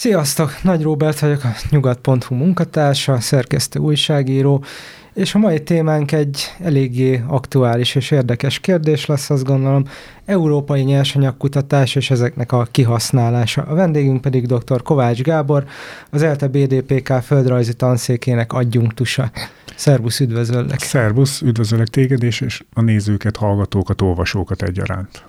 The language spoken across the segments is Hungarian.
Sziasztok! Nagy Róbert vagyok, a Nyugat.hu munkatársa, szerkesztő újságíró, és a mai témánk egy eléggé aktuális és érdekes kérdés lesz, azt gondolom, európai nyersanyagkutatás és ezeknek a kihasználása. A vendégünk pedig dr. Kovács Gábor, az ELTE BDPK földrajzi tanszékének adjunktusa. Szerbusz, üdvözöllek! Szerbusz, üdvözöllek téged és a nézőket, hallgatókat, olvasókat egyaránt.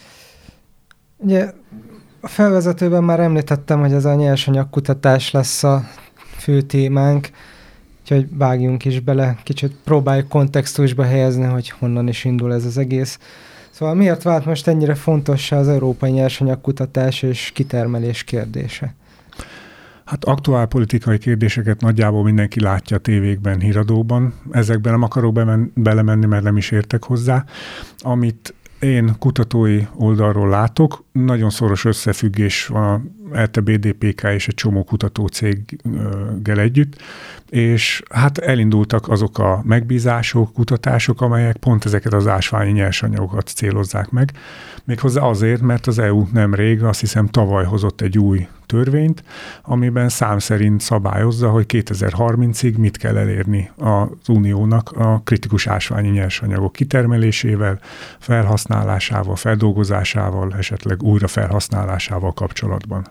Ugye a felvezetőben már említettem, hogy ez a nyersanyagkutatás lesz a fő témánk, úgyhogy vágjunk is bele, kicsit próbáljuk kontextusba helyezni, hogy honnan is indul ez az egész. Szóval miért vált most ennyire fontossá az európai nyersanyagkutatás és kitermelés kérdése? Hát aktuál politikai kérdéseket nagyjából mindenki látja a tévékben, híradóban. Ezekben nem akarok belemenni, mert nem is értek hozzá. Amit én kutatói oldalról látok, nagyon szoros összefüggés van a ELTE BDPK és egy csomó kutatócéggel együtt, és hát elindultak azok a megbízások, kutatások, amelyek pont ezeket az ásványi nyersanyagokat célozzák meg. Méghozzá azért, mert az EU nemrég, azt hiszem tavaly hozott egy új törvényt, amiben szám szerint szabályozza, hogy 2030-ig mit kell elérni az Uniónak a kritikus ásványi nyersanyagok kitermelésével, felhasználásával, feldolgozásával, esetleg újrafelhasználásával kapcsolatban.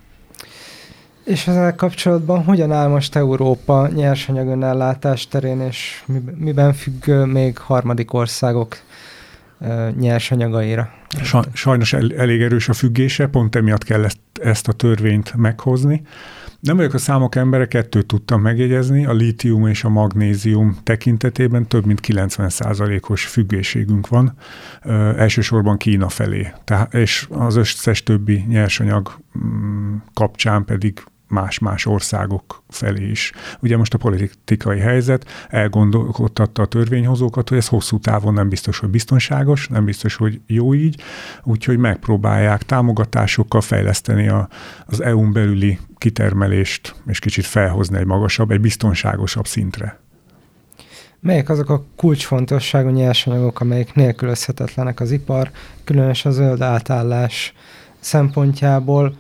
És ezzel kapcsolatban hogyan áll most Európa nyersanyagönellátás terén, és miben függ még harmadik országok nyersanyagaira? Sajnos elég erős a függése, pont emiatt kell ezt a törvényt meghozni. Nem vagyok a számok embere, kettőt tudtam megjegyezni, a lítium és a magnézium tekintetében több mint 90%-os függőségünk van, elsősorban Kína felé, és az összes többi nyersanyag kapcsán pedig más-más országok felé is. Ugye most a politikai helyzet elgondolkodtatta a törvényhozókat, hogy ez hosszú távon nem biztos, hogy biztonságos, nem biztos, hogy jó így, úgyhogy megpróbálják támogatásokkal fejleszteni az EU-n belüli kitermelést, és kicsit felhozni egy biztonságosabb szintre. Melyek azok a kulcsfontosságú nyersanyagok, amelyek nélkülözhetetlenek az ipar, különösen a zöld átállás szempontjából?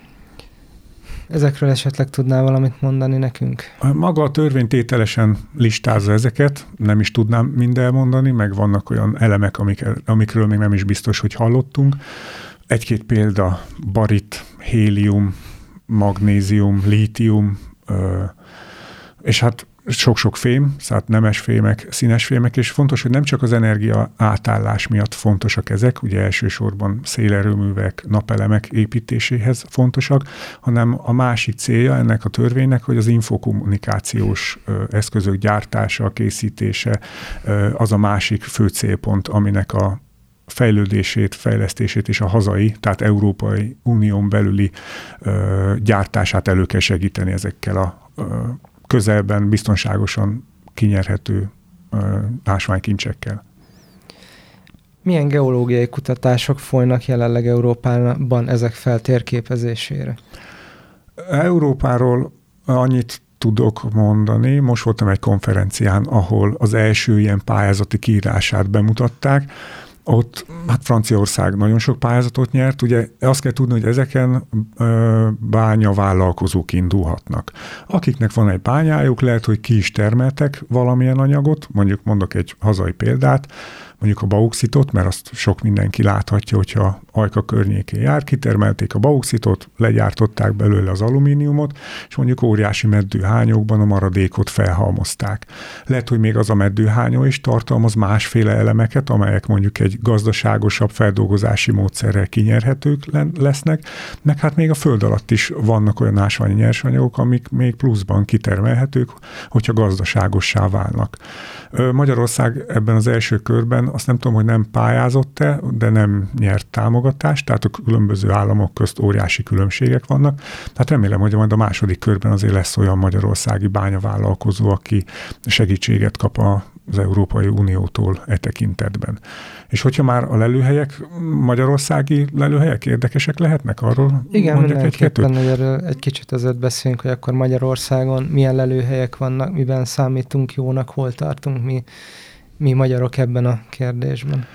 Ezekről esetleg tudnál valamit mondani nekünk? Maga a törvény tételesen listázza ezeket, nem is tudnám mind elmondani, meg vannak olyan elemek, amikről még nem is biztos, hogy hallottunk. Egy-két példa: barit, hélium, magnézium, lítium, és hát sok-sok fém, szóval nemes fémek, színes fémek, és fontos, hogy nem csak az energia átállás miatt fontosak ezek, ugye elsősorban szélerőművek, napelemek építéséhez fontosak, hanem a másik célja ennek a törvénynek, hogy az infokommunikációs eszközök gyártása, készítése az a másik fő célpont, aminek a fejlődését, fejlesztését és a hazai, tehát Európai Unión belüli gyártását elő kell segíteni ezekkel a közelben biztonságosan kinyerhető ásványkincsekkel. Milyen geológiai kutatások folynak jelenleg Európában ezek feltérképezésére? Európáról annyit tudok mondani. Most voltam egy konferencián, ahol az első ilyen pályázati kiírását bemutatták. Ott hát Franciaország nagyon sok pályázatot nyert, ugye azt kell tudni, hogy ezeken bányavállalkozók indulhatnak. Akiknek van egy bányájuk, lehet, hogy ki is termeltek valamilyen anyagot, mondok egy hazai példát, mondjuk a bauxitot, mert azt sok mindenki láthatja, hogyha Ajka környékén jár, kitermelték a bauxitot, legyártották belőle az alumíniumot, és mondjuk óriási meddőhányokban a maradékot felhalmozták. Lehet, hogy még az a meddőhányó is tartalmaz másféle elemeket, amelyek mondjuk egy gazdaságosabb feldolgozási módszerrel kinyerhetők lesznek, meg hát még a föld alatt is vannak olyan ásványi nyersanyagok, amik még pluszban kitermelhetők, hogyha gazdaságossá válnak. Magyarország ebben az első körben, azt nem tudom, hogy nem pályázott-e, de nem nyert támogatást, tehát a különböző államok közt óriási különbségek vannak. Tehát remélem, hogy majd a második körben azért lesz olyan magyarországi bányavállalkozó, aki segítséget kap az Európai Uniótól e tekintetben. És hogyha már a lelőhelyek, magyarországi lelőhelyek érdekesek lehetnek, arról igen, mindenképpen, hogy erről egy kicsit azért beszélünk, hogy akkor Magyarországon milyen lelőhelyek vannak, miben számítunk jónak, hol tartunk mi magyarok ebben a kérdésben.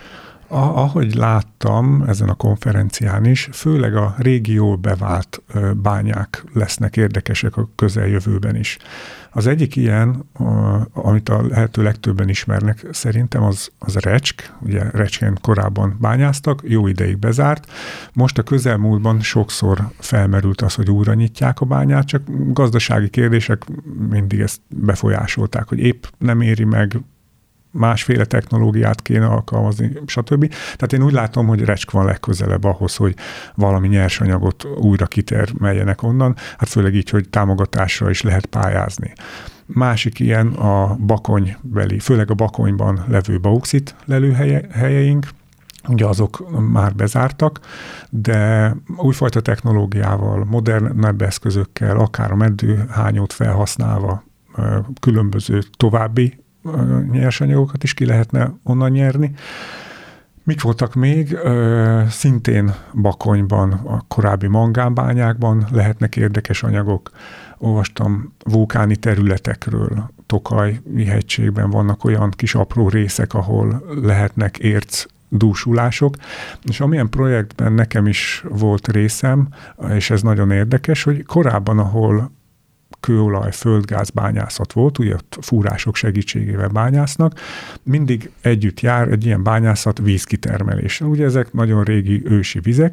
Ahogy láttam ezen a konferencián is, főleg a régió bevált bányák lesznek érdekesek a közeljövőben is. Az egyik ilyen, amit a lehető legtöbben ismernek szerintem, az Recsk. Ugye Recsken korábban bányáztak, jó ideig bezárt. Most a közelmúltban sokszor felmerült az, hogy újra nyitják a bányát, csak gazdasági kérdések mindig ezt befolyásolták, hogy épp nem éri meg, másféle technológiát kéne alkalmazni, stb. Tehát én úgy látom, hogy Recsk van legközelebb ahhoz, hogy valami nyersanyagot újra kitermeljenek onnan, hát főleg így, hogy támogatásra is lehet pályázni. Másik ilyen a bakonybeli, főleg a Bakonyban levő bauxit lelőhelyeink, ugye azok már bezártak, de újfajta technológiával, modernebb eszközökkel, akár a meddőhányót felhasználva különböző további nyersanyagokat is ki lehetne onnan nyerni. Mik voltak még? Szintén Bakonyban, a korábbi mangánbányákban lehetnek érdekes anyagok. Olvastam vulkáni területekről. Tokaj-i hegységben vannak olyan kis apró részek, ahol lehetnek érc dúsulások, és amilyen projektben nekem is volt részem, és ez nagyon érdekes, hogy korábban, ahol kőolaj, földgáz bányászat volt, ugye ott fúrások segítségével bányásznak, mindig együtt jár egy ilyen bányászat vízkitermelés. Ugye ezek nagyon régi ősi vizek,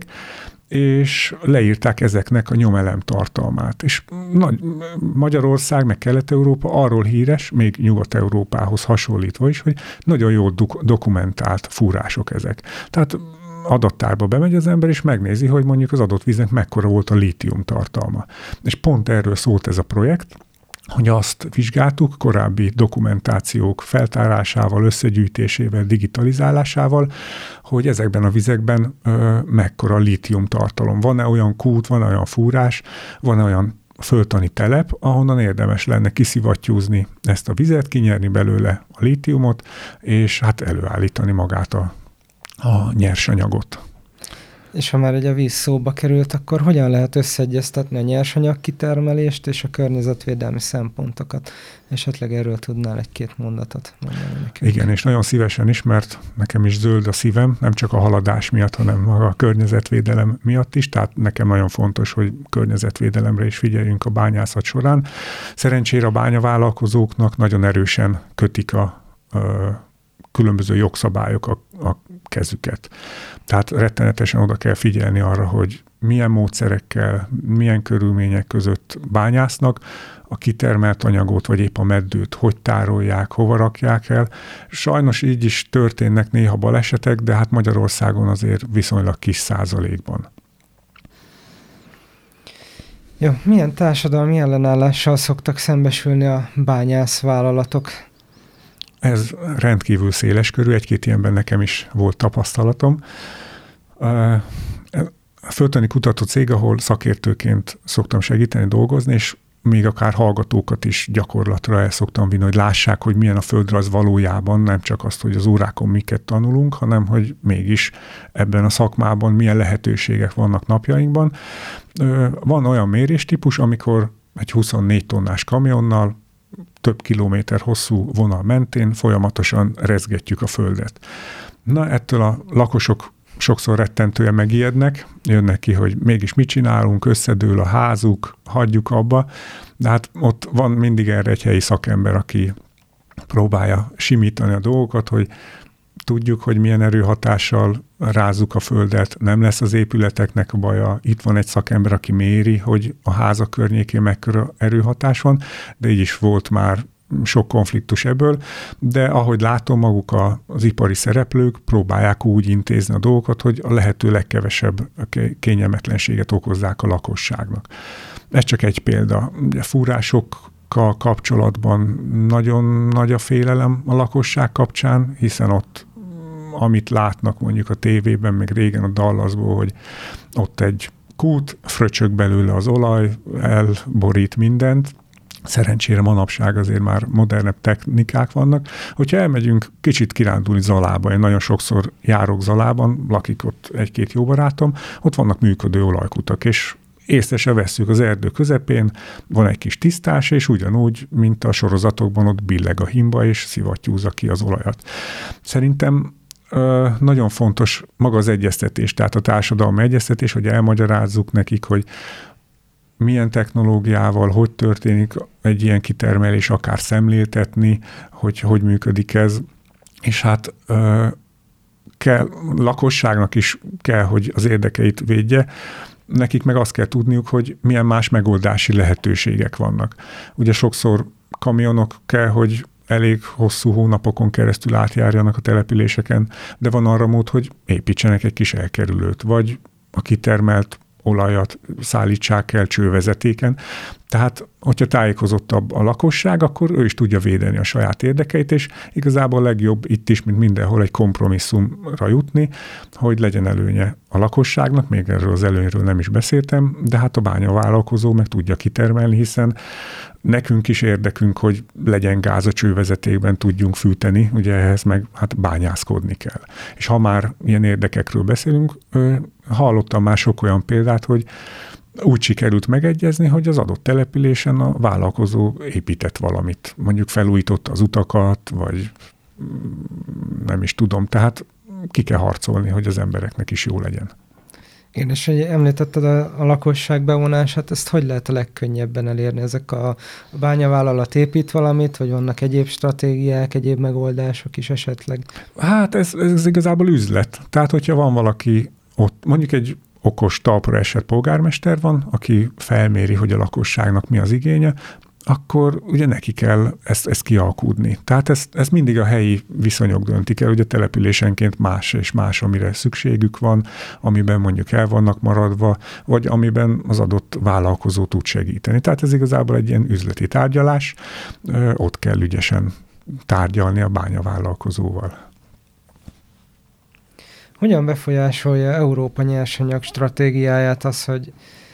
és leírták ezeknek a nyomelem tartalmát. És Magyarország, meg Kelet-Európa arról híres, még Nyugat-Európához hasonlítva is, hogy nagyon jól dokumentált fúrások ezek. Tehát adattárba bemegy az ember, és megnézi, hogy mondjuk az adott víznek mekkora volt a lítium tartalma. És pont erről szólt ez a projekt, hogy azt vizsgáltuk korábbi dokumentációk feltárásával, összegyűjtésével, digitalizálásával, hogy ezekben a vizekben mekkora lítium tartalom. Van-e olyan kút, van-e olyan fúrás, van-e olyan földtani telep, ahonnan érdemes lenne kiszivattyúzni ezt a vizet, kinyerni belőle a lítiumot, és hát előállítani magát a nyersanyagot. És ha már egy a víz szóba került, akkor hogyan lehet összeegyeztetni a nyersanyag kitermelést és a környezetvédelmi szempontokat? Esetleg erről tudnál egy-két mondatot mondani nekünk. Igen, és nagyon szívesen is, mert nekem is zöld a szívem, nem csak a haladás miatt, hanem maga a környezetvédelem miatt is, tehát nekem nagyon fontos, hogy környezetvédelemre is figyeljünk a bányászat során. Szerencsére a bányavállalkozóknak nagyon erősen kötik a különböző jogszabályok a kezüket. Tehát rettenetesen oda kell figyelni arra, hogy milyen módszerekkel, milyen körülmények között bányásznak, a kitermelt anyagot, vagy épp a meddőt, hogy tárolják, hova rakják el. Sajnos így is történnek néha balesetek, de hát Magyarországon azért viszonylag kis százalékban. Jó, milyen társadalmi ellenállással szoktak szembesülni a bányászvállalatok? Ez rendkívül széles körű, egy-két ilyenben nekem is volt tapasztalatom. A földtani kutató cég, ahol szakértőként szoktam segíteni dolgozni, és még akár hallgatókat is gyakorlatra el szoktam vinni, hogy lássák, hogy milyen a földrajz valójában, nem csak azt, hogy az órákon miket tanulunk, hanem hogy mégis ebben a szakmában milyen lehetőségek vannak napjainkban. Van olyan méréstípus, amikor egy 24 tonnás kamionnal több kilométer hosszú vonal mentén folyamatosan rezgetjük a földet. Na, ettől a lakosok sokszor rettentően megijednek, jönnek ki, hogy mégis mit csinálunk, összedől a házuk, hagyjuk abba, de hát ott van mindig erre egy helyi szakember, aki próbálja simítani a dolgokat, hogy tudjuk, hogy milyen erőhatással rázzuk a földet, nem lesz az épületeknek a baja. Itt van egy szakember, aki méri, hogy a házak környékén mekkora erőhatás van, de így is volt már sok konfliktus ebből, de ahogy látom, maguk az ipari szereplők próbálják úgy intézni a dolgokat, hogy a lehető legkevesebb kényelmetlenséget okozzák a lakosságnak. Ez csak egy példa. Ugye fúrásokkal kapcsolatban nagyon nagy a félelem a lakosság kapcsán, hiszen ott amit látnak mondjuk a tévében, meg régen a Dallasból, hogy ott egy kút, fröcsög belőle az olaj, elborít mindent. Szerencsére manapság azért már modernebb technikák vannak. Hogyha elmegyünk kicsit kirándulni Zalába, én nagyon sokszor járok Zalában, lakik ott egy-két jó barátom, ott vannak működő olajkutak, és észre se vesszük, az erdő közepén van egy kis tisztás, és ugyanúgy, mint a sorozatokban ott billeg a himba, és szivattyúzza ki az olajat. Szerintem nagyon fontos maga az egyeztetés, tehát a társadalmi egyeztetés, hogy elmagyarázzuk nekik, hogy milyen technológiával, hogy történik egy ilyen kitermelés, akár szemléltetni, hogy működik ez, és hát kell, lakosságnak is kell, hogy az érdekeit védje, nekik meg azt kell tudniuk, hogy milyen más megoldási lehetőségek vannak. Ugye sokszor kamionok kell, hogy elég hosszú hónapokon keresztül átjárjanak a településeken, de van arra mód, hogy építsenek egy kis elkerülőt, vagy a kitermelt olajat szállítsák el csővezetéken. Tehát, hogyha tájékozottabb a lakosság, akkor ő is tudja védeni a saját érdekeit, és igazából legjobb itt is, mint mindenhol egy kompromisszumra jutni, hogy legyen előnye a lakosságnak, még erről az előnyről nem is beszéltem, de hát a bányavállalkozó meg tudja kitermelni, hiszen nekünk is érdekünk, hogy legyen gáz a csővezetékben, tudjunk fűteni, ugye ehhez meg hát bányászkodni kell. És ha már ilyen érdekekről beszélünk, hallottam már sok olyan példát, hogy úgy sikerült megegyezni, hogy az adott településen a vállalkozó épített valamit. Mondjuk felújította az utakat, vagy nem is tudom. Tehát ki kell harcolni, hogy az embereknek is jó legyen. Igen, és hogy említetted a lakosság bevonását, ezt hogy lehet a legkönnyebben elérni? Ezek a bányavállalat épít valamit, vagy vannak egyéb stratégiák, egyéb megoldások is esetleg? Hát ez igazából üzlet. Tehát, hogyha van valaki ott, mondjuk egy okos, talpra esett polgármester van, aki felméri, hogy a lakosságnak mi az igénye, akkor ugye neki kell ezt kialkudni. Tehát ezt mindig a helyi viszonyok döntik el, ugye településenként más és más, amire szükségük van, amiben mondjuk el vannak maradva, vagy amiben az adott vállalkozó tud segíteni. Tehát ez igazából egy ilyen üzleti tárgyalás, ott kell ügyesen tárgyalni a bányavállalkozóval. Hogyan befolyásolja Európa nyersanyag stratégiáját az, hogy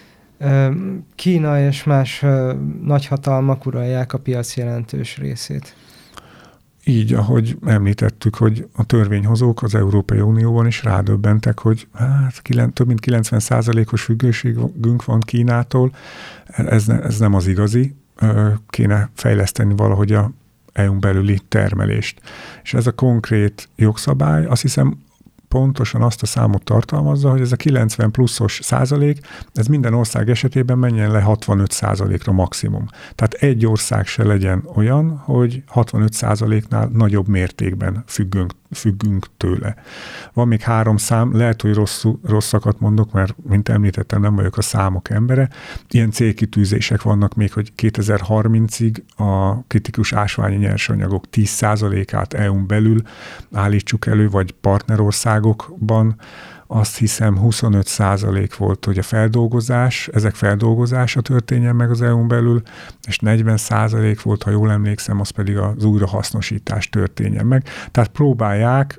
Kína és más nagyhatalmak uralják a piac jelentős részét? Így, ahogy említettük, hogy a törvényhozók az Európai Unióban is rádöbbentek, hogy hát több mint 90%-os függőségünk van Kínától, ez nem az igazi, kéne fejleszteni valahogy a EU-n belüli termelést. És ez a konkrét jogszabály, azt hiszem, pontosan azt a számot tartalmazza, hogy ez a 90 pluszos százalék, ez minden ország esetében menjen le 65%-ra maximum. Tehát egy ország se legyen olyan, hogy 65%-nál nagyobb mértékben függünk tőle. Van még 3 szám, lehet, hogy rosszakat mondok, mert mint említettem, nem vagyok a számok embere. Ilyen célkitűzések vannak még, hogy 2030-ig a kritikus ásványi nyersanyagok 10%-át EU-n belül állítsuk elő, vagy partnerországokban. Azt hiszem 25% volt, hogy a feldolgozás, ezek feldolgozása történjen meg az EU-n belül, és 40% volt, ha jól emlékszem, az pedig az újrahasznosítás történjen meg. Tehát próbálják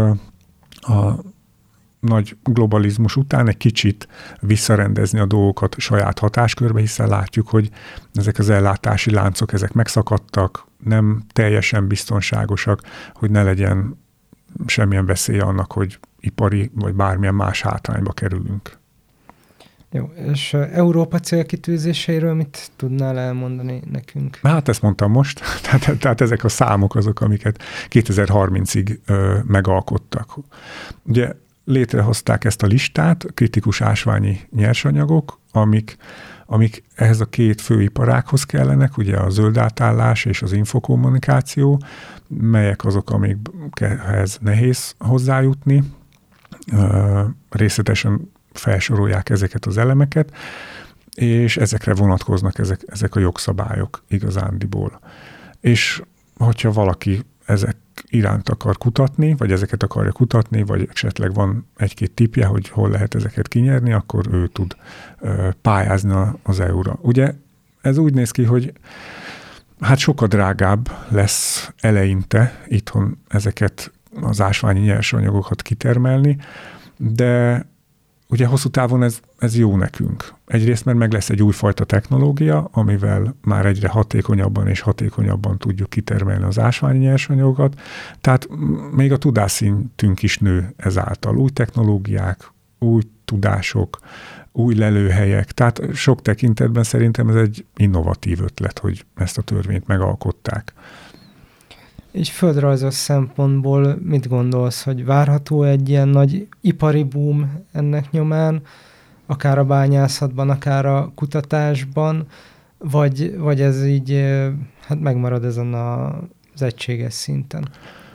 a nagy globalizmus után egy kicsit visszarendezni a dolgokat saját hatáskörbe, hiszen látjuk, hogy ezek az ellátási láncok, ezek megszakadtak, nem teljesen biztonságosak, hogy ne legyen semmilyen veszély annak, hogy ipari vagy bármilyen más hátrányba kerülünk. Jó, és Európa célkitűzéseiről mit tudnál elmondani nekünk? Hát ezt mondtam most, tehát ezek a számok azok, amiket 2030-ig megalkottak. Ugye létrehozták ezt a listát, kritikus ásványi nyersanyagok, amik ehhez a 2 főiparághoz kellenek, ugye a zöld átállás és az infokommunikáció, melyek azok, amikhez nehéz hozzájutni. Részletesen felsorolják ezeket az elemeket, és ezekre vonatkoznak ezek a jogszabályok igazándiból. És hogyha valaki ezek iránt akar kutatni, vagy ezeket akarja kutatni, vagy esetleg van 1-2 tippje, hogy hol lehet ezeket kinyerni, akkor ő tud pályázni az EU-ra. Ugye ez úgy néz ki, hogy hát sokkal drágább lesz eleinte itthon ezeket az ásványi nyersanyagokat kitermelni, de ugye hosszú távon ez jó nekünk. Egyrészt, mert meg lesz egy újfajta technológia, amivel már egyre hatékonyabban tudjuk kitermelni az ásványi nyersanyagokat, tehát még a tudásszintünk is nő ezáltal. Új technológiák, új tudások, új lelőhelyek, tehát sok tekintetben szerintem ez egy innovatív ötlet, hogy ezt a törvényt megalkották. Így földrajzos szempontból mit gondolsz, hogy várható egy ilyen nagy ipari boom ennek nyomán, akár a bányászatban, akár a kutatásban, vagy ez így hát megmarad ezen az egységes szinten?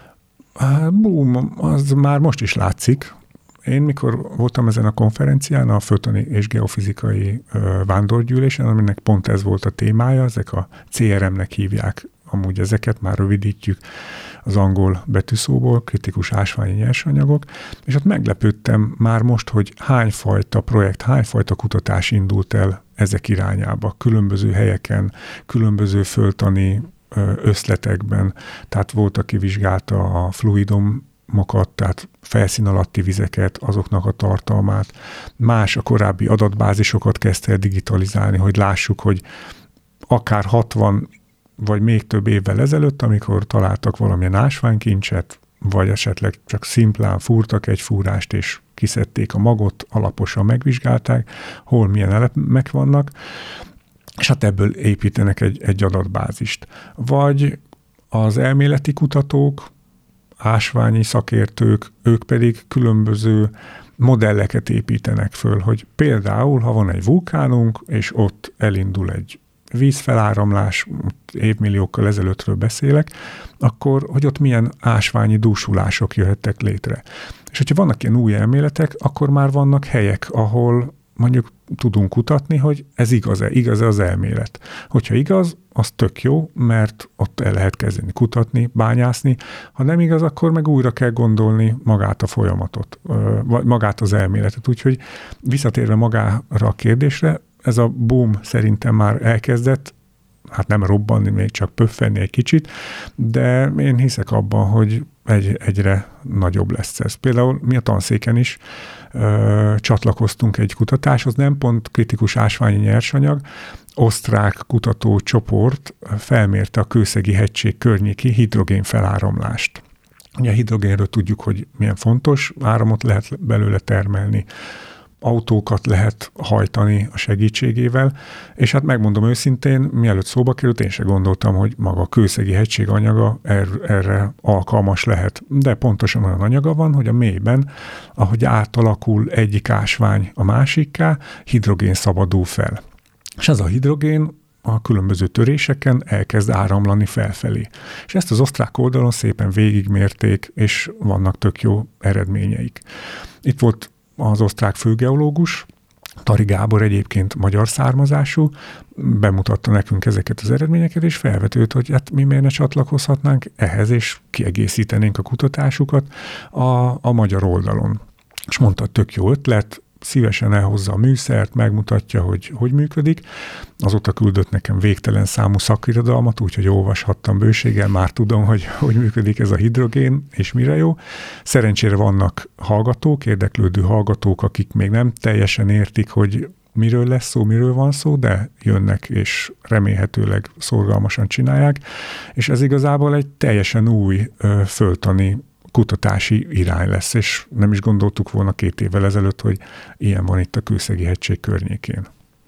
A boom, az már most is látszik. Én mikor voltam ezen a konferencián, a Földtani és Geofizikai Vándorgyűlésen, aminek pont ez volt a témája, ezek a CRM-nek hívják, amúgy ezeket már rövidítjük az angol betűszóból, kritikus ásványi nyersanyagok, és ott meglepődtem már most, hogy hányfajta projekt, hányfajta kutatás indult el ezek irányába, különböző helyeken, különböző földtani összletekben, tehát volt, aki vizsgálta a fluidumokat, tehát felszín alatti vizeket, azoknak a tartalmát. Más a korábbi adatbázisokat kezdte el digitalizálni, hogy lássuk, hogy akár 60 vagy még több évvel ezelőtt, amikor találtak valamilyen ásványkincset, vagy esetleg csak szimplán fúrtak egy fúrást, és kiszedték a magot, alaposan megvizsgálták, hol milyen elemek vannak, és hát ebből építenek egy adatbázist. Vagy az elméleti kutatók, ásványi szakértők, ők pedig különböző modelleket építenek föl, hogy például, ha van egy vulkánunk, és ott elindul egy vízfeláramlás, évmilliókkal ezelőttről beszélek, akkor, hogy ott milyen ásványi dúsulások jöhettek létre. És hogyha vannak ilyen új elméletek, akkor már vannak helyek, ahol mondjuk tudunk kutatni, hogy ez igaz-e az elmélet. Hogyha igaz, az tök jó, mert ott el lehet kezdeni kutatni, bányászni. Ha nem igaz, akkor meg újra kell gondolni magát a folyamatot, vagy magát az elméletet. Úgyhogy visszatérve magára a kérdésre, ez a boom szerintem már elkezdett, hát nem robbanni, még csak pöffenni egy kicsit, de én hiszek abban, hogy egyre nagyobb lesz ez. Például mi a tanszéken is csatlakoztunk egy kutatáshoz, nem pont kritikus ásványi nyersanyag, osztrák kutatócsoport felmérte a Kőszegi hegység környéki hidrogén feláramlást. Ugye a hidrogénről tudjuk, hogy milyen fontos, áramot lehet belőle termelni, autókat lehet hajtani a segítségével, és hát megmondom őszintén, mielőtt szóba került, én se gondoltam, hogy maga a Kőszegi hegység anyaga erre alkalmas lehet. De pontosan olyan anyaga van, hogy a mélyben, ahogy átalakul egyik ásvány a másikká, hidrogén szabadul fel. És ez a hidrogén a különböző töréseken elkezd áramlani felfelé. És ezt az osztrák oldalon szépen végigmérték, és vannak tök jó eredményeik. Itt volt az osztrák főgeológus, Tari Gábor egyébként magyar származású, bemutatta nekünk ezeket az eredményeket, és felvetődött, hogy hát mi miért ne csatlakozhatnánk ehhez, és kiegészítenénk a kutatásukat a magyar oldalon. És mondta, tök jó ötlet, szívesen elhozza a műszert, megmutatja, hogy működik. Azóta küldött nekem végtelen számú szakirodalmat, úgyhogy olvashattam bőséggel, már tudom, hogy működik ez a hidrogén, és mire jó. Szerencsére vannak hallgatók, érdeklődő hallgatók, akik még nem teljesen értik, hogy miről lesz szó, miről van szó, de jönnek, és remélhetőleg szorgalmasan csinálják. És ez igazából egy teljesen új földtani kutatási irány lesz, és nem is gondoltuk volna 2 évvel ezelőtt, hogy ilyen van itt a Kőszegi hegység környékén.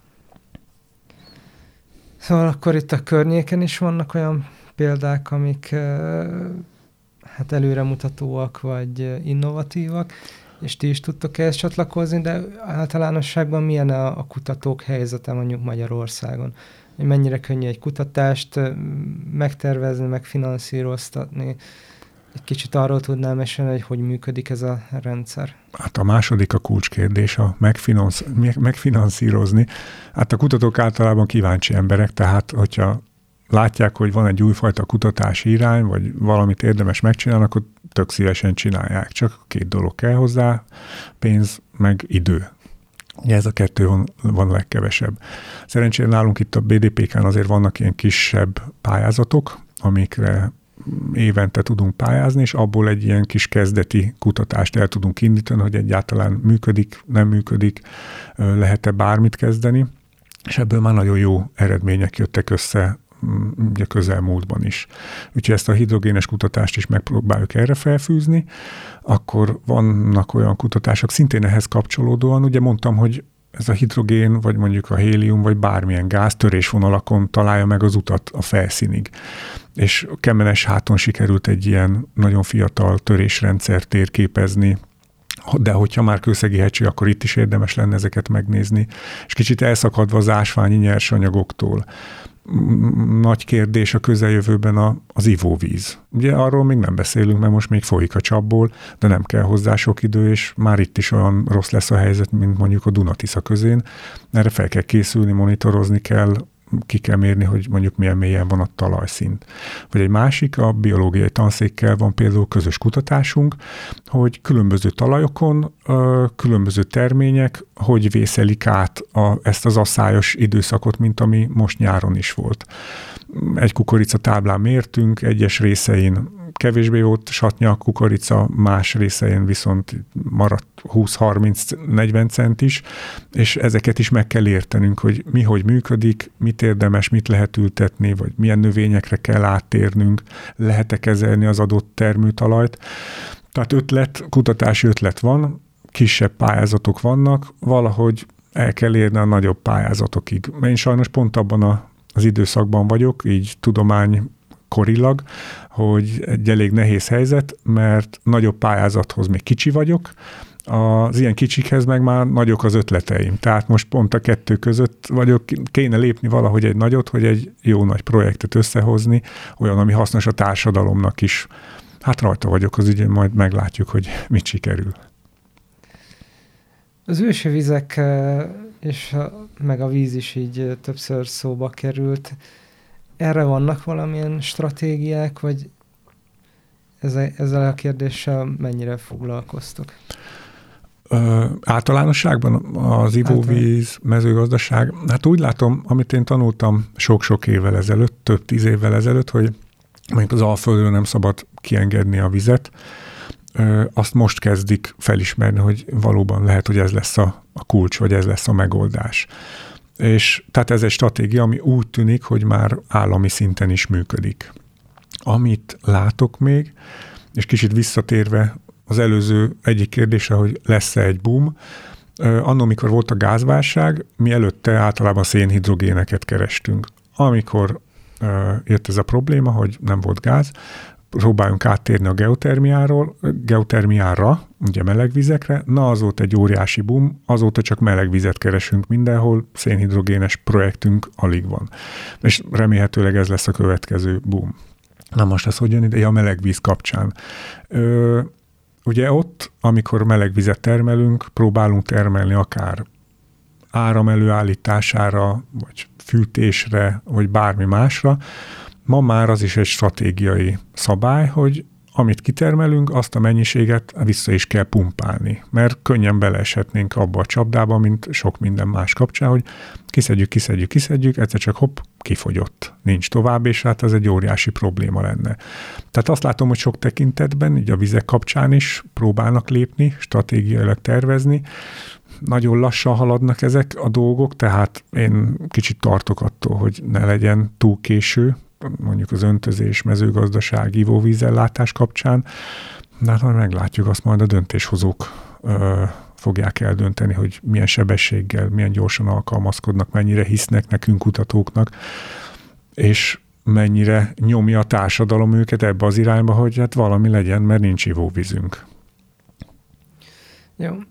Szóval akkor itt a környéken is vannak olyan példák, amik hát előremutatóak, vagy innovatívak, és ti is tudtok ehhez csatlakozni, de általánosságban milyen a kutatók helyzete mondjuk Magyarországon? Hogy mennyire könnyű egy kutatást megtervezni, megfinanszíroztatni? Egy kicsit arról tudnám mesélni, hogy működik ez a rendszer? Hát a második a kulcskérdés, a megfinanszírozni. Hát a kutatók általában kíváncsi emberek, tehát hogyha látják, hogy van egy újfajta kutatási irány, vagy valamit érdemes megcsinálni, akkor tök szívesen csinálják. Csak 2 dolog kell hozzá, pénz meg idő. Ez a 2 van a legkevesebb. Szerencsére nálunk itt a BDP-kán azért vannak ilyen kisebb pályázatok, amikre évente tudunk pályázni, és abból egy ilyen kis kezdeti kutatást el tudunk indítani, hogy egyáltalán működik, nem működik, lehet-e bármit kezdeni, és ebből már nagyon jó eredmények jöttek össze ugye közelmúltban is. Úgyhogy ezt a hidrogénes kutatást is megpróbáljuk erre felfűzni. Akkor vannak olyan kutatások, szintén ehhez kapcsolódóan, ugye mondtam, hogy ez a hidrogén, vagy mondjuk a hélium, vagy bármilyen gáz törésvonalakon találja meg az utat a felszínig. és Kemenes-háton sikerült egy ilyen nagyon fiatal törésrendszer térképezni, de hogyha már Kőszegi-hegység, akkor itt is érdemes lenne ezeket megnézni, és kicsit elszakadva az ásványi nyersanyagoktól. Nagy kérdés a közeljövőben az ivóvíz. Ugye arról még nem beszélünk, mert most még folyik a csapból, de nem kell hozzá sok idő, és már itt is olyan rossz lesz a helyzet, mint mondjuk a Duna-Tisza közén. Erre fel kell készülni, monitorozni kell, ki kell mérni, hogy mondjuk milyen mélyen van a talajszint. Vagy egy másik, a biológiai tanszékkel van például közös kutatásunk, hogy különböző talajokon, különböző termények, hogy vészelik át ezt az asszályos időszakot, mint ami most nyáron is volt. Egy kukorica táblán mértünk, egyes részein kevésbé volt satnya a kukorica, más részein viszont maradt 20-30-40 cent is, és ezeket is meg kell értenünk, hogy mi hogy működik, mit érdemes, mit lehet ültetni, vagy milyen növényekre kell áttérnünk, lehet-e kezelni az adott termőtalajt. Tehát kutatási ötlet van, kisebb pályázatok vannak, valahogy el kell érni a nagyobb pályázatokig. Én sajnos pont abban az időszakban vagyok, így tudománykorilag, hogy egy elég nehéz helyzet, mert nagyobb pályázathoz még kicsi vagyok, az ilyen kicsikhez meg már nagyok az ötleteim. Tehát most pont a kettő között vagyok, kéne lépni valahogy egy nagyot, hogy egy jó nagy projektet összehozni, olyan, ami hasznos a társadalomnak is. Hát rajta vagyok az ügyön, majd meglátjuk, hogy mit sikerül. Az ősi vizek és meg a víz is így többször szóba került. Erre vannak valamilyen stratégiák, vagy ezzel a kérdéssel mennyire foglalkoztok? Általánosságban az ivóvíz, mezőgazdaság, hát úgy látom, amit én tanultam sok-sok évvel ezelőtt, több 10 évvel ezelőtt, hogy mondjuk az Alföldről nem szabad kiengedni a vizet, azt most kezdik felismerni, hogy valóban lehet, hogy ez lesz a kulcs, vagy ez lesz a megoldás. És tehát ez egy stratégia, ami úgy tűnik, hogy már állami szinten is működik. Amit látok még, és kicsit visszatérve az előző egyik kérdésre, hogy lesz-e egy boom, annól, mikor volt a gázválság, mi előtte általában szénhidrogéneket kerestünk. Amikor jött ez a probléma, hogy nem volt gáz, próbáljunk áttérni a geotermiára, ugye melegvizekre, na az volt egy óriási boom, azóta csak melegvizet keresünk mindenhol, szénhidrogénes projektünk alig van. És remélhetőleg ez lesz a következő boom. Na most ez hogy jön ide? A melegvíz kapcsán. Ugye ott, amikor melegvizet termelünk, próbálunk termelni akár áram előállítására, vagy fűtésre, vagy bármi másra. Ma már az is egy stratégiai szabály, hogy amit kitermelünk, azt a mennyiséget vissza is kell pumpálni, mert könnyen beleeshetnénk abba a csapdába, mint sok minden más kapcsán, hogy kiszedjük, egyszer csak hopp, kifogyott, nincs tovább, és hát ez egy óriási probléma lenne. Tehát azt látom, hogy sok tekintetben, így a vizek kapcsán is próbálnak lépni, stratégiailag tervezni, nagyon lassan haladnak ezek a dolgok, tehát én kicsit tartok attól, hogy ne legyen túl késő, mondjuk az öntözés, mezőgazdaság, ivóvízellátás kapcsán, de hát meglátjuk, azt majd a döntéshozók fogják eldönteni, hogy milyen sebességgel, milyen gyorsan alkalmazkodnak, mennyire hisznek nekünk kutatóknak, és mennyire nyomja a társadalom őket ebbe az irányba, hogy hát valami legyen, mert nincs ivóvízünk. Jó.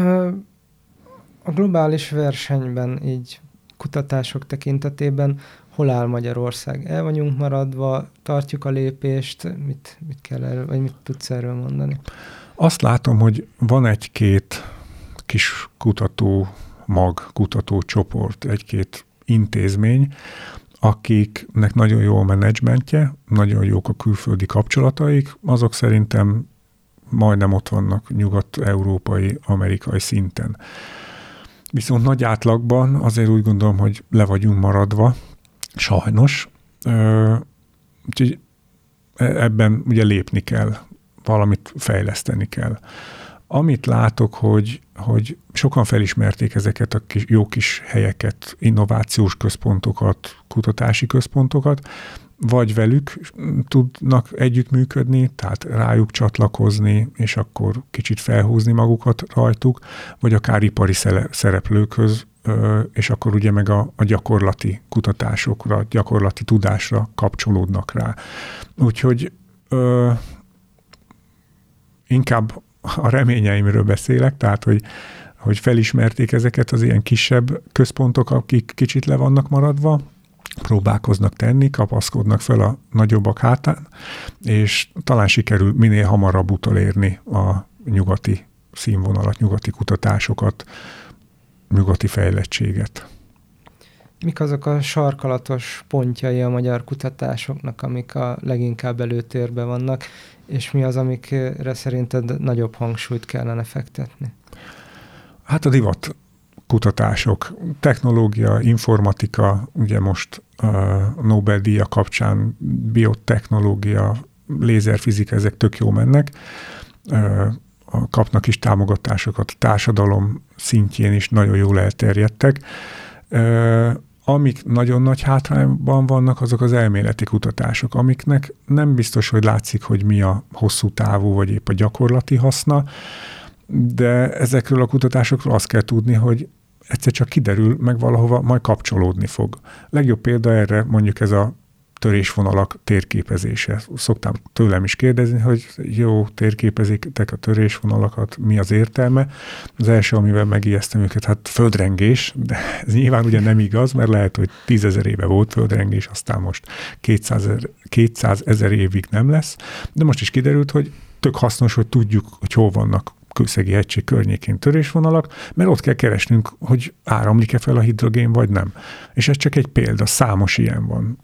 A globális versenyben, így kutatások tekintetében hol áll Magyarország? El vagyunk maradva, tartjuk a lépést, mit kell erről, vagy mit tudsz erről mondani? Azt látom, hogy van egy-két kis kutatócsoport, egy-két intézmény, akiknek nagyon jó a menedzsmentje, nagyon jók a külföldi kapcsolataik, azok szerintem majdnem ott vannak nyugat-európai, amerikai szinten. Viszont nagy átlagban azért úgy gondolom, hogy le vagyunk maradva, sajnos. Úgyhogy ebben ugye lépni kell, valamit fejleszteni kell. Amit látok, hogy sokan felismerték ezeket a jó kis helyeket, innovációs központokat, kutatási központokat, vagy velük tudnak együttműködni, tehát rájuk csatlakozni, és akkor kicsit felhúzni magukat rajtuk, vagy akár ipari szereplőkhöz és akkor ugye meg a gyakorlati kutatásokra, gyakorlati tudásra kapcsolódnak rá. Úgyhogy inkább a reményeimről beszélek, tehát hogy felismerték ezeket az ilyen kisebb központok, akik kicsit le vannak maradva, próbálkoznak tenni, kapaszkodnak fel a nagyobbak hátán, és talán sikerül minél hamarabb utolérni a nyugati színvonalat, nyugati kutatásokat, nyugati fejlettséget. Mik azok a sarkalatos pontjai a magyar kutatásoknak, amik a leginkább előtérben vannak, és mi az, amikre szerinted nagyobb hangsúlyt kellene fektetni? Hát a divat kutatások, technológia, informatika, ugye most Nobel-díja kapcsán biotechnológia, lézerfizika, ezek tök jó mennek, kapnak is támogatásokat, a társadalom szintjén is nagyon jól elterjedtek. Amik nagyon nagy hátrányban vannak, azok az elméleti kutatások, amiknek nem biztos, hogy látszik, hogy mi a hosszú távú, vagy épp a gyakorlati haszna, de ezekről a kutatásokról azt kell tudni, hogy egyszer csak kiderül, meg valahova majd kapcsolódni fog. Legjobb példa erre mondjuk ez a törésvonalak térképezése. Szoktam tőlem is kérdezni, hogy jó, térképezitek a törésvonalakat, mi az értelme? Az első, amivel megijesztem őket, hát földrengés, de ez nyilván ugye nem igaz, mert lehet, hogy 10 000 éve volt földrengés, aztán most 200 000 évig nem lesz, de most is kiderült, hogy tök hasznos, hogy tudjuk, hogy hol vannak Kőszegi hegység környékén törésvonalak, mert ott kell keresnünk, hogy áramlik-e fel a hidrogén, vagy nem. És ez csak egy példa, számos ilyen van.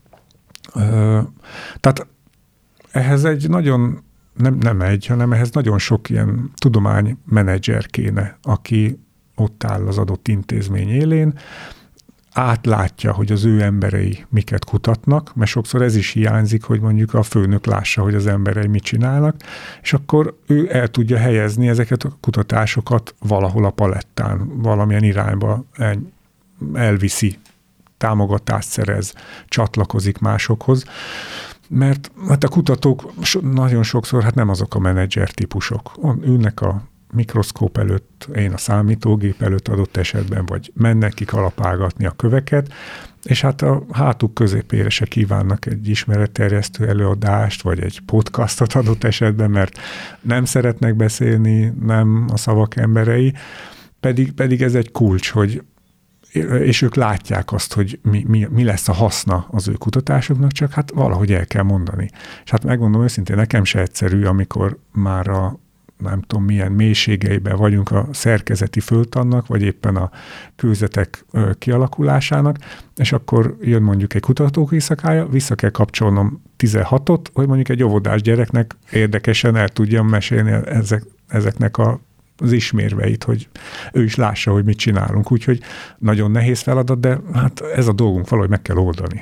Tehát ehhez egy nagyon, hanem ehhez nagyon sok ilyen tudománymenedzser kéne, aki ott áll az adott intézmény élén, átlátja, hogy az ő emberei miket kutatnak, mert sokszor ez is hiányzik, hogy mondjuk a főnök lássa, hogy az emberei mit csinálnak, és akkor ő el tudja helyezni ezeket a kutatásokat valahol a palettán, valamilyen irányba elviszi, támogatást szerez, csatlakozik másokhoz, mert hát a kutatók nagyon sokszor hát nem azok a menedzser típusok. Ülnek a mikroszkóp előtt, én a számítógép előtt adott esetben, vagy mennek ki kalapálgatni a köveket, és hát a hátuk középére se kívánnak egy ismeretterjesztő előadást, vagy egy podcastot adott esetben, mert nem szeretnek beszélni, nem a szavak emberei, pedig ez egy kulcs, hogy és ők látják azt, hogy mi lesz a haszna az ő kutatásoknak, csak hát valahogy el kell mondani. És hát megmondom őszintén, nekem se egyszerű, amikor már a nem tudom milyen mélységeiben vagyunk a szerkezeti földtannak, vagy éppen a kőzetek kialakulásának, és akkor jön mondjuk egy kutatók éjszakája, vissza kell kapcsolnom 16-ot, hogy mondjuk egy óvodás gyereknek érdekesen el tudjam mesélni ezeknek az ismérveit, hogy ő is lássa, hogy mit csinálunk. Úgyhogy nagyon nehéz feladat, de hát ez a dolgunk, valahogy meg kell oldani.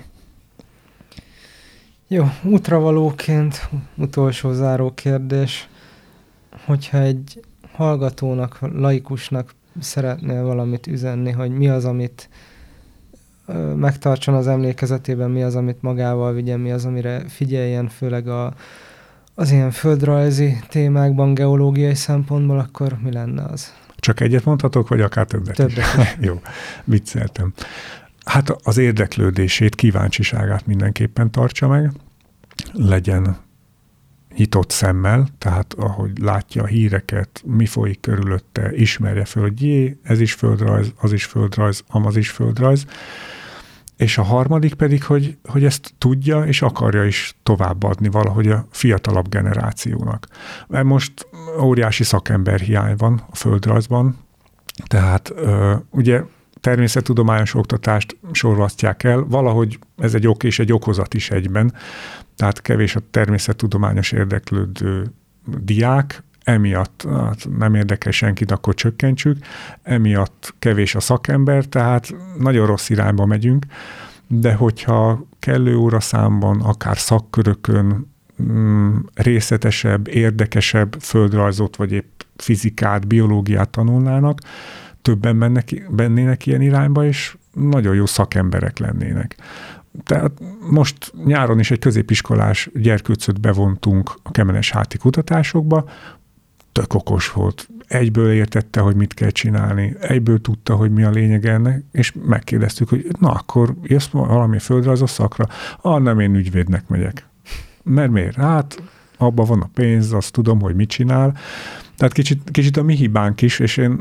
Jó, útravalóként utolsó záró kérdés. Hogyha egy hallgatónak, laikusnak szeretnél valamit üzenni, hogy mi az, amit megtartson az emlékezetében, mi az, amit magával vigyen, mi az, amire figyeljen, főleg az ilyen földrajzi témákban, geológiai szempontból, akkor mi lenne az? Csak egyet mondhatok, vagy akár többet is? Jó, vicceltem. Hát az érdeklődését, kíváncsiságát mindenképpen tartsa meg, legyen nyitott szemmel, tehát ahogy látja a híreket, mi folyik körülötte, ismerje föl, hogy jé, ez is földrajz, az is földrajz, amaz is földrajz. És a harmadik pedig, hogy ezt tudja és akarja is továbbadni valahogy a fiatalabb generációnak. Mert most óriási szakemberhiány van a földrajzban, tehát ugye természettudományos oktatást sorvasztják el, valahogy ez egy ok és egy okozat is egyben, tehát kevés a természettudományos érdeklődő diák, emiatt nem érdekel senkit, akkor csökkentsük, emiatt kevés a szakember, tehát nagyon rossz irányba megyünk, de hogyha kellő óraszámban, akár szakkörökön részletesebb, érdekesebb földrajzot, vagy épp fizikát, biológiát tanulnának, többen bennének ilyen irányba, és nagyon jó szakemberek lennének. Tehát most nyáron is egy középiskolás gyerkőcöt bevontunk a Kemenes-háti kutatásokba, tök okos volt, egyből értette, hogy mit kell csinálni, egyből tudta, hogy mi a lényeg ennek, és megkérdeztük, hogy na akkor jössz valami földrajzos szakra? Nem, én ügyvédnek megyek. Mert miért? Hát abban van a pénz, azt tudom, hogy mit csinál. Tehát kicsit a mi hibánk is, és én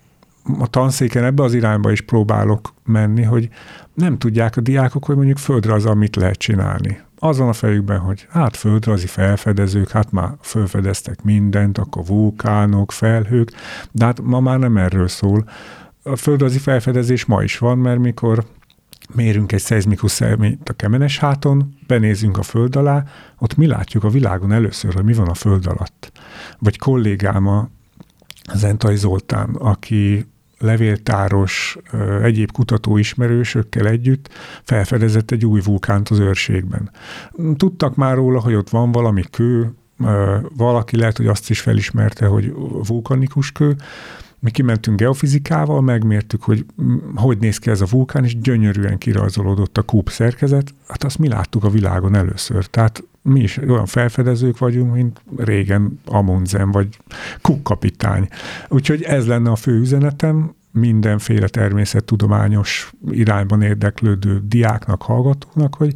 a tanszéken ebbe az irányba is próbálok menni, hogy nem tudják a diákok, hogy mondjuk földrajzzal mit lehet csinálni. Az van a fejükben, hogy hát földrajzi felfedezők, hát már felfedeztek mindent, akkor vulkánok, felhők, de hát ma már nem erről szól. A földrajzi felfedezés ma is van, mert mikor mérünk egy szeizmikus szelményt a Kemenes-háton, benézünk a föld alá, ott mi látjuk a világon először, hogy mi van a föld alatt. Vagy kollégám, a Zentai Zoltán, aki levéltáros, egyéb kutatóismerősökkel együtt felfedezett egy új vulkánt az Őrségben. Tudtak már róla, hogy ott van valami kő, valaki lehet, hogy azt is felismerte, hogy vulkanikus kő. Mi kimentünk geofizikával, megmértük, hogy néz ki ez a vulkán, és gyönyörűen kirajzolódott a kúp szerkezet. Hát azt mi láttuk a világon először. Tehát mi is olyan felfedezők vagyunk, mint régen Amundsen vagy Cook kapitány. Úgyhogy ez lenne a fő üzenetem mindenféle természettudományos irányban érdeklődő diáknak, hallgatóknak, hogy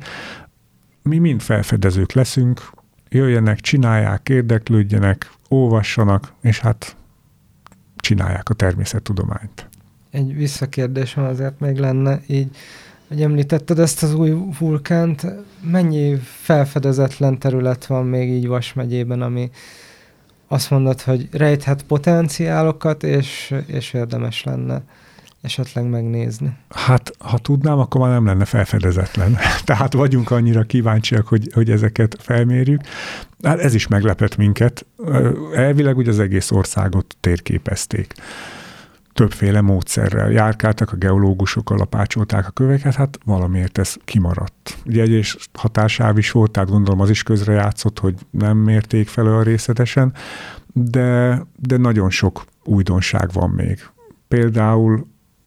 mi mind felfedezők leszünk, jöjjenek, csinálják, érdeklődjenek, olvassanak, és hát csinálják a természettudományt. Egy visszakérdésem azért még lenne, így, hogy említetted ezt az új vulkánt, mennyi felfedezetlen terület van még így Vas megyében, ami azt mondod, hogy rejthet potenciálokat, és érdemes lenne esetleg megnézni? Hát, ha tudnám, akkor már nem lenne felfedezetlen. Tehát vagyunk annyira kíváncsiak, hogy ezeket felmérjük. Hát ez is meglepett minket. Elvileg ugye az egész országot térképezték. Többféle módszerrel járkáltak, a geológusok alapácsolták a köveket, hát valamiért ez kimaradt. Ugye egyes hatásáv is volt, tehát gondolom az is közrejátszott, hogy nem mérték fel olyan részletesen, de nagyon sok újdonság van még. Például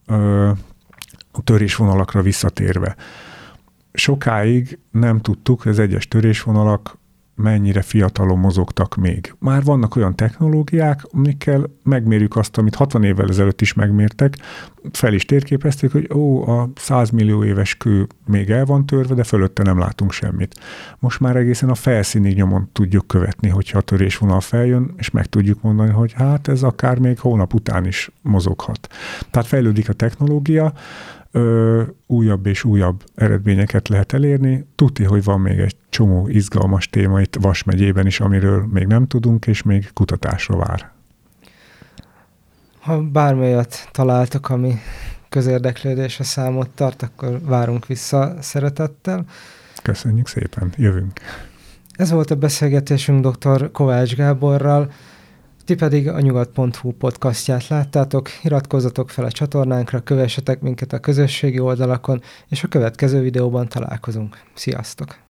a törésvonalakra visszatérve. Sokáig nem tudtuk, hogy az egyes törésvonalak mennyire fiatalon mozogtak még. Már vannak olyan technológiák, amikkel megmérjük azt, amit 60 évvel ezelőtt is megmértek, fel is térképezték, hogy a 100 millió éves kő még el van törve, de fölötte nem látunk semmit. Most már egészen a felszíni nyomon tudjuk követni, hogyha a törésvonal feljön, és meg tudjuk mondani, hogy hát ez akár még hónap után is mozoghat. Tehát fejlődik a technológia, újabb és újabb eredményeket lehet elérni. Tudni, hogy van még egy csomó izgalmas téma itt Vas megyében is, amiről még nem tudunk, és még kutatásra vár. Ha bármelyet találtak, ami közérdeklődésre számot tart, akkor várunk vissza szeretettel. Köszönjük szépen, jövünk. Ez volt a beszélgetésünk dr. Kovács Gáborral. Ti pedig a nyugat.hu podcastját láttátok, iratkozzatok fel a csatornánkra, kövessetek minket a közösségi oldalakon, és a következő videóban találkozunk. Sziasztok!